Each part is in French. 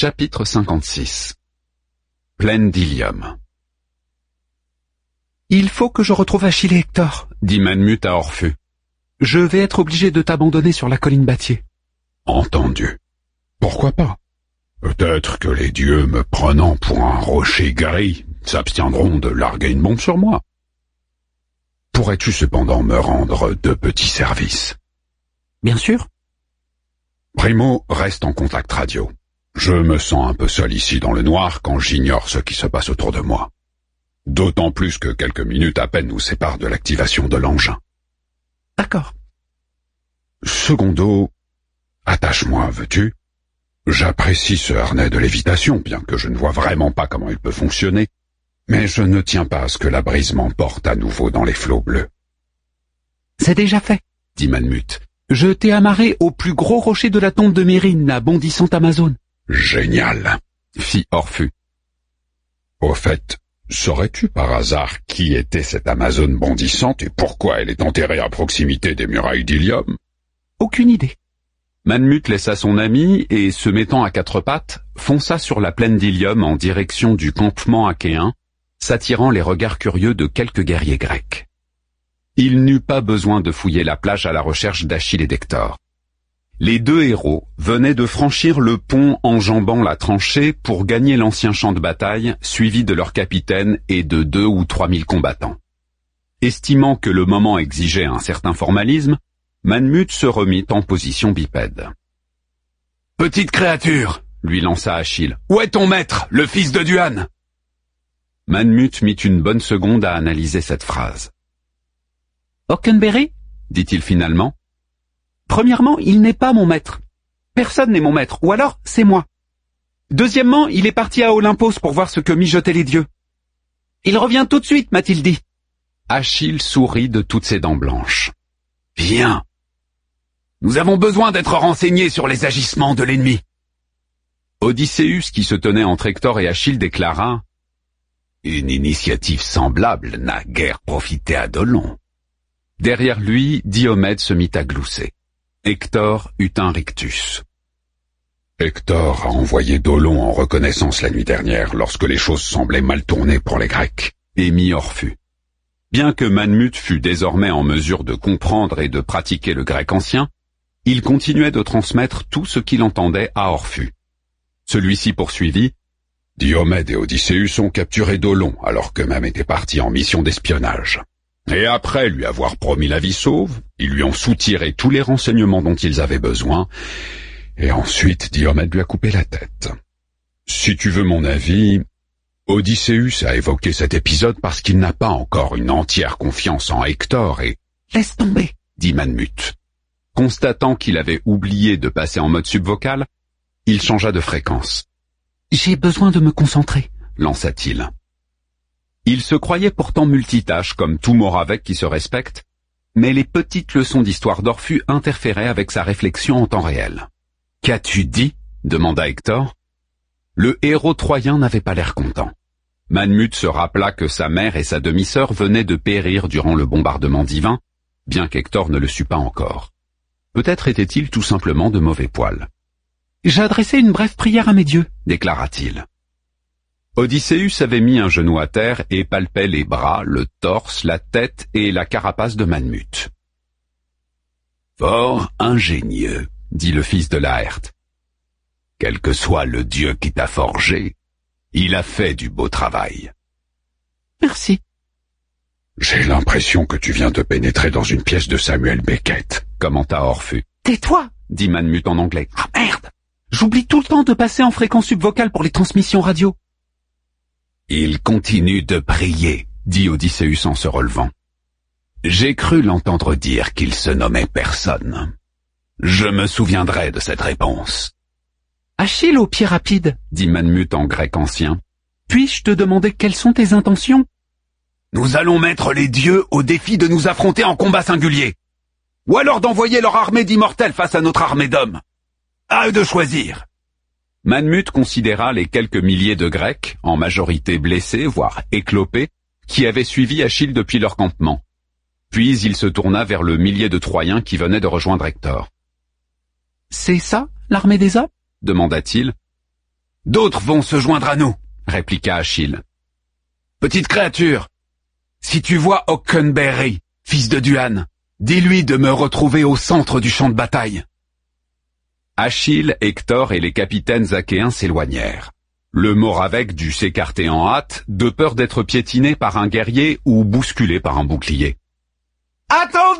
Chapitre 56. Plaine d'Ilium. Il faut que je retrouve Achille et Hector, dit Manmut à Orphée. Je vais être obligé de t'abandonner sur la colline Battier. Entendu. Pourquoi pas? Peut-être que les dieux, me prenant pour un rocher gris, s'abstiendront de larguer une bombe sur moi. Pourrais-tu cependant me rendre deux petits services? Bien sûr. Primo, reste en contact radio. Je me sens un peu seul ici dans le noir quand j'ignore ce qui se passe autour de moi. D'autant plus que quelques minutes à peine nous séparent de l'activation de l'engin. D'accord. Secondo, attache-moi, veux-tu? J'apprécie ce harnais de lévitation, bien que je ne vois vraiment pas comment il peut fonctionner, mais je ne tiens pas à ce que la brise m'emporte à nouveau dans les flots bleus. C'est déjà fait, dit Manmut. Je t'ai amarré au plus gros rocher de la tombe de Mérine, la bondissante Amazone. Génial, fit Orphée. Au fait, saurais-tu par hasard qui était cette Amazone bondissante et pourquoi elle est enterrée à proximité des murailles d'Ilium? Aucune idée. Manmut laissa son ami et, se mettant à quatre pattes, fonça sur la plaine d'Ilium en direction du campement achéen, s'attirant les regards curieux de quelques guerriers grecs. Il n'eut pas besoin de fouiller la plage à la recherche d'Achille et d'Hector. Les deux héros venaient de franchir le pont enjambant la tranchée pour gagner l'ancien champ de bataille, suivis de leur capitaine et de 2 ou 3 000 combattants. Estimant que le moment exigeait un certain formalisme, Manmut se remit en position bipède. « Petite créature !» lui lança Achille. « Où est ton maître, le fils de Duan ?» Manmut mit une bonne seconde à analyser cette phrase. « Hockenberry ?» dit-il finalement. « Premièrement, il n'est pas mon maître. Personne n'est mon maître, ou alors c'est moi. Deuxièmement, il est parti à Olympos pour voir ce que mijotaient les dieux. Il revient tout de suite, m'a-t-il dit. » Achille sourit de toutes ses dents blanches. « Viens. Nous avons besoin d'être renseignés sur les agissements de l'ennemi. » Odysseus, qui se tenait entre Hector et Achille, déclara « Une initiative semblable n'a guère profité à Dolon. » Derrière lui, Diomède se mit à glousser. Hector eut un rictus. Hector a envoyé Dolon en reconnaissance la nuit dernière, lorsque les choses semblaient mal tourner pour les Grecs, émit Orphée. Bien que Manmut fût désormais en mesure de comprendre et de pratiquer le grec ancien, il continuait de transmettre tout ce qu'il entendait à Orphée. Celui-ci poursuivit. Diomède et Odysseus ont capturé Dolon alors qu'eux-mêmes étaient partis en mission d'espionnage. Et après lui avoir promis la vie sauve, ils lui ont soutiré tous les renseignements dont ils avaient besoin, et ensuite Diomède lui a coupé la tête. Si tu veux mon avis, Odysseus a évoqué cet épisode parce qu'il n'a pas encore une entière confiance en Hector et... « Laisse tomber !» dit Manmut. Constatant qu'il avait oublié de passer en mode subvocal, il changea de fréquence. « J'ai besoin de me concentrer » lança-t-il. Il se croyait pourtant multitâche comme tout Moravec qui se respecte, mais les petites leçons d'histoire d'Orphée interféraient avec sa réflexion en temps réel. « Qu'as-tu dit ?» demanda Hector. Le héros troyen n'avait pas l'air content. Manmut se rappela que sa mère et sa demi-sœur venaient de périr durant le bombardement divin, bien qu'Hector ne le sût pas encore. Peut-être était-il tout simplement de mauvais poil. « J'ai adressé une brève prière à mes dieux » déclara-t-il. Odysseus avait mis un genou à terre et palpait les bras, le torse, la tête et la carapace de Manmut. « Fort ingénieux, » dit le fils de Laërte. « Quel que soit le dieu qui t'a forgé, il a fait du beau travail. » Merci. J'ai l'impression que tu viens de pénétrer dans une pièce de Samuel Beckett, commenta Orphée. Tais-toi, dit Manmut en anglais. Ah merde! J'oublie tout le temps de passer en fréquence subvocale pour les transmissions radio. Il continue de prier, dit Odysseus en se relevant. J'ai cru l'entendre dire qu'il se nommait personne. Je me souviendrai de cette réponse. Achille au pied rapide, dit Manmut en grec ancien. Puis-je te demander quelles sont tes intentions? Nous allons mettre les dieux au défi de nous affronter en combat singulier. Ou alors d'envoyer leur armée d'immortels face à notre armée d'hommes. À eux de choisir. Manmut considéra les quelques milliers de Grecs, en majorité blessés, voire éclopés, qui avaient suivi Achille depuis leur campement. Puis il se tourna vers le millier de Troyens qui venaient de rejoindre Hector. « C'est ça, l'armée des hommes ?» demanda-t-il. D'autres vont se joindre à nous, répliqua Achille. Petite créature, si tu vois Hockenberry, fils de Duan, dis-lui de me retrouver au centre du champ de bataille. Achille, Hector et les capitaines achéens s'éloignèrent. Le Moravec dut s'écarter en hâte, de peur d'être piétiné par un guerrier ou bousculé par un bouclier. « Attendez !»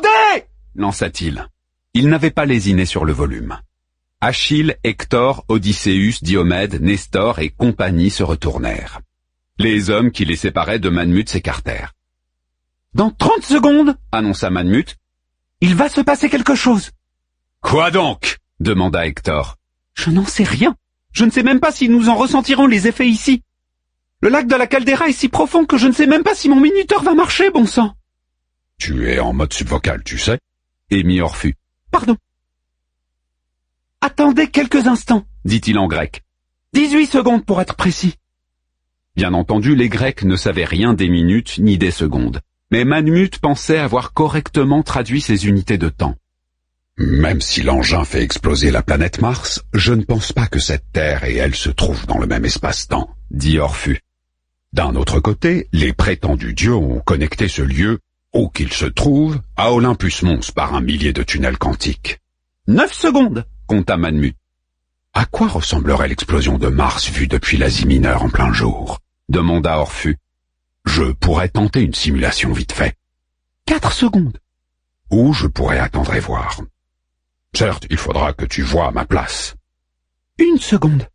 lança-t-il. Il n'avait pas lésiné sur le volume. Achille, Hector, Odysseus, Diomède, Nestor et compagnie se retournèrent. Les hommes qui les séparaient de Manmut s'écartèrent. « Dans 30 secondes, annonça Manmut, il va se passer quelque chose. »« Quoi donc ?» demanda Hector. « Je n'en sais rien. Je ne sais même pas si nous en ressentirons les effets ici. Le lac de la caldeira est si profond que je ne sais même pas si mon minuteur va marcher, bon sang. »« Tu es en mode subvocal, tu sais ?» émit Orphus. « Pardon. »« Attendez quelques instants, dit-il en grec. 18 secondes pour être précis. » Bien entendu, les Grecs ne savaient rien des minutes ni des secondes. Mais Manmut pensait avoir correctement traduit ces unités de temps. Même si l'engin fait exploser la planète Mars, je ne pense pas que cette Terre et elle se trouvent dans le même espace-temps, dit Orphus. D'un autre côté, les prétendus dieux ont connecté ce lieu, où qu'il se trouve, à Olympus Mons par un millier de tunnels quantiques. 9 secondes, compta Manmut. À quoi ressemblerait l'explosion de Mars vue depuis l'Asie mineure en plein jour? Demanda Orphus. Je pourrais tenter une simulation vite fait. 4 secondes. Ou je pourrais attendre et voir. Certes, il faudra que tu voies à ma place. 1 seconde.